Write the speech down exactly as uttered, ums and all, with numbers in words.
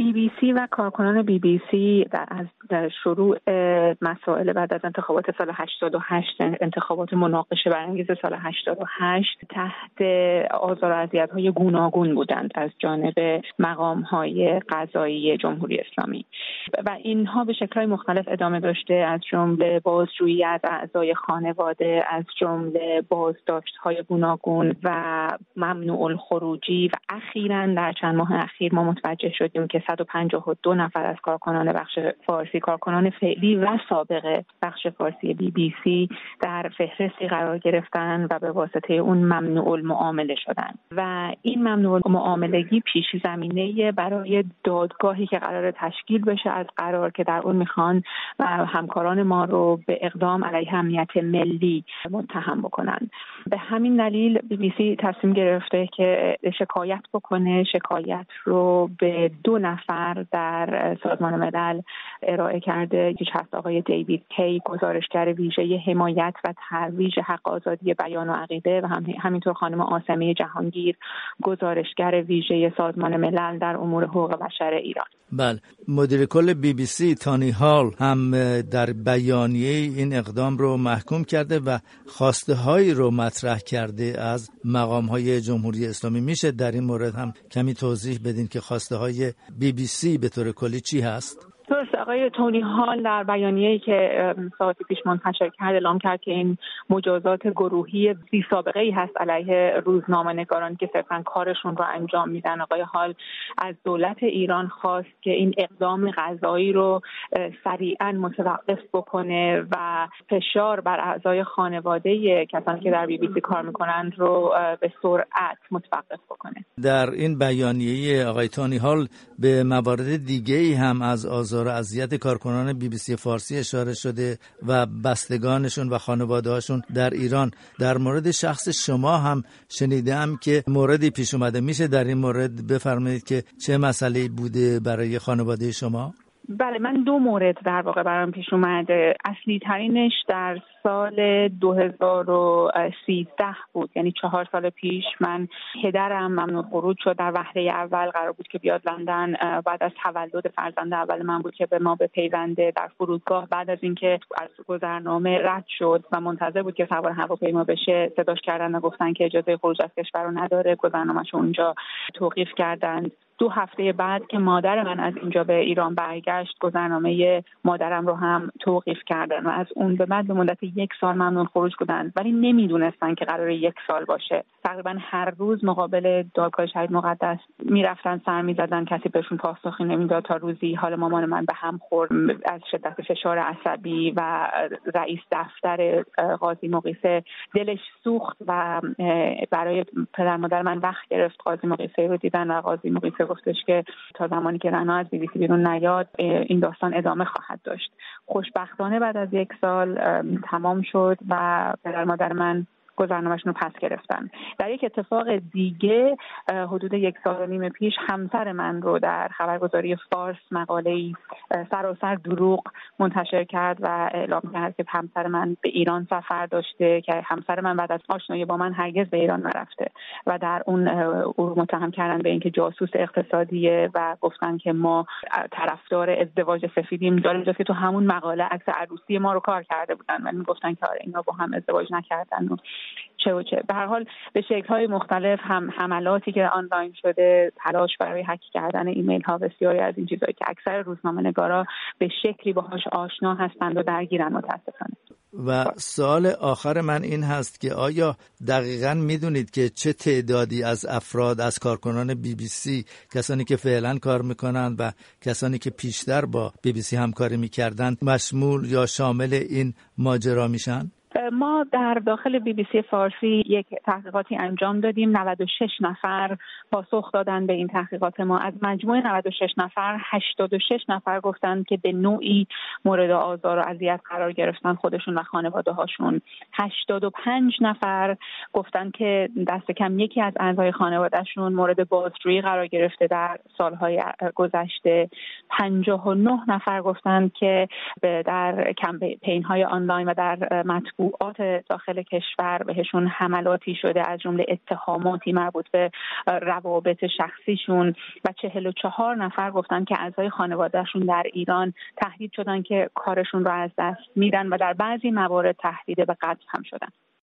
بی بی سی و کارکنان بی بی سی در از در شروع مسائل بعد از انتخابات سال هشتاد و هشت، انتخابات مناقشه برانگیز سال هشتاد و هشت، تحت آزار و اذیت‌های گوناگون بودند از جانب مقام‌های قضایی جمهوری اسلامی و اینها به شکل‌های مختلف ادامه داشته، از جمله بازجویی از اعضای خانواده، از جمله بازداشت‌های گوناگون و ممنوع الخروجی و اخیراً در چند ماه اخیر ما متوجه شدیم که صد و پنجاه و دو نفر از کارکنان بخش فارسی، کارکنان فعلی و سابق بخش فارسی بی بی سی در فهرستی قرار گرفتن و به واسطه اون ممنوع المعامله شدن و این ممنوع المعاملگی پیش زمینه برای دادگاهی که قرار تشکیل بشه از قرار که در اون میخوان همکاران ما رو به اقدام علیه امنیت ملی متهم بکنن. به همین دلیل بی بی سی تصمیم گرفته که شکایت بکنه. شکایت رو به دو نفر در سازمان ملل ارائه کرده. یکی هست آقای دیوید کی، گزارشگر ویژه حمایت و ترویج حق آزادی بیان و عقیده و هم همینطور خانم آسمه جهانگیر، گزارشگر ویژه سازمان ملل در امور حقوق بشر ایران. بله، مدیر کل بی بی سی تانی هال هم در بیانیه این اقدام رو محکوم کرده و خواسته هایی رو مطرح کرده از مقام های جمهوری اسلامی. میشه در این مورد هم کمی توضیح بدین که خواسته های بی بی سی به طور کلی چی هست؟ درست، آقای تونی هال در بیانیه‌ای که ساعتی پیش منتشر کرد اعلام کرد که این مجازات گروهی بی سابقه ای هست علیه روزنامه‌نگاران که صرفاً کارشون رو انجام میدن. آقای هال از دولت ایران خواست که این اقدام قضایی رو سریعاً متوقف بکنه و فشار بر اعضای خانواده کسانی که در بی بی سی کار میکنند رو به سرعت متوقف بکنه. در این بیانیه آقای تونی هال به موارد دیگه‌ای هم از آزار و اذیت کارکنان بی بی سی فارسی اشاره شده و بستگانشون و خانواده‌هاشون در ایران. در مورد شخص شما هم شنیدم که موردی پیش اومده. میشه در این مورد بفرمایید که چه مسئله‌ای بوده برای خانواده شما؟ بله، من دو مورد در واقع برام پیش اومده. اصلی ترینش در سال دو هزار و سیزده بود، یعنی چهار سال پیش. من پدرم ممنوع خروج شد. در وهله اول قرار بود که بیاد لندن، بعد از تولد فرزند اول من بود که به ما بپیونده. در فرودگاه بعد از اینکه از گذرنامه رد شد و منتظر بود که سوار هواپیما بشه، صداش کردن و گفتن که اجازه خروج از کشور رو نداره. گذرنامه‌شو اونجا توقیف کردند. دو هفته بعد که مادر من از اینجا به ایران برگشت، گذرنامه مادرم رو هم توقیف کردن و از اون به بعد به مدت یک سال ممنوع خروج بودن، ولی نمیدونستن که قراره یک سال باشه. تقریبا هر روز مقابل دادگاه شهید مقدس میرفتن، سر میزدن، کسی بهشون پاسخی نمیداد تا روزی حال مامان من به هم خورد از شدت فشار عصبی و رئیس دفتر قاضی مقیسه دلش سوخت و برای پدر مادر من وقت گرفت قاضی مقیسه رو دیدن و قاضی مقیسه گفتش که تا زمانی که رنا از بی بی سی بیرون نیاد این داستان ادامه خواهد داشت. خوشبختانه بعد از یک سال تمام شد و پدر مادر من گذرنامه‌شون رو پس گرفتن. در یک اتفاق دیگه حدود یک سال و نیم پیش همسر من رو در خبرگزاری فارس مقاله‌ای سراسر دروغ منتشر کرد و اعلام کرد که همسر من به ایران سفر داشته، که همسر من بعد از آشنایی با من هرگز به ایران نرفته و در اون او متهم کردن به اینکه جاسوس اقتصادیه و گفتن که ما طرفدار ازدواج سفیدیم. جالب است که تو همون مقاله عکس عروسی ما رو کار کرده بودن و میگفتن که آره اینا با هم ازدواج نکردن و چه و چه. به هر حال به شکل‌های مختلف هم حملاتی که آنلاین شده، تلاش برای هک کردن ایمیل ها، بسیاری از این چیزایی که اکثر روزنامه‌نگارا به شکلی باهاش آشنا هستند و درگیرن متاسفانه. و سوال آخر من این هست که آیا دقیقاً میدونید که چه تعدادی از افراد، از کارکنان بی بی سی، کسانی که فعلا کار میکنند و کسانی که پیشتر با بی بی سی همکاری میکردند، مشمول یا شامل این ماجرا میشن؟ ما در داخل بی بی سی فارسی یک تحقیقاتی انجام دادیم. نود و شش نفر پاسخ دادن به این تحقیقات ما. از مجموع نود و شش نفر هشتاد و شش نفر گفتند که به نوعی مورد آزار و اذیت قرار گرفتن خودشون و خانواده هاشون. هشتاد و پنج نفر گفتند که دست کم یکی از اعضای خانوادهشون مورد بازجویی قرار گرفته در سالهای گذشته. پنجاه و نه نفر گفتند که در کمپین های آنلاین و در مطبوعات مطبوعات داخل کشور بهشون حملاتی شده، از جمله اتهاماتی مربوط به روابط شخصیشون و چهل و چهار نفر گفتن که اعضای خانوادهشون در ایران تهدید شدن که کارشون رو از دست میدن و در بعضی موارد تهدید به قتل هم شدن.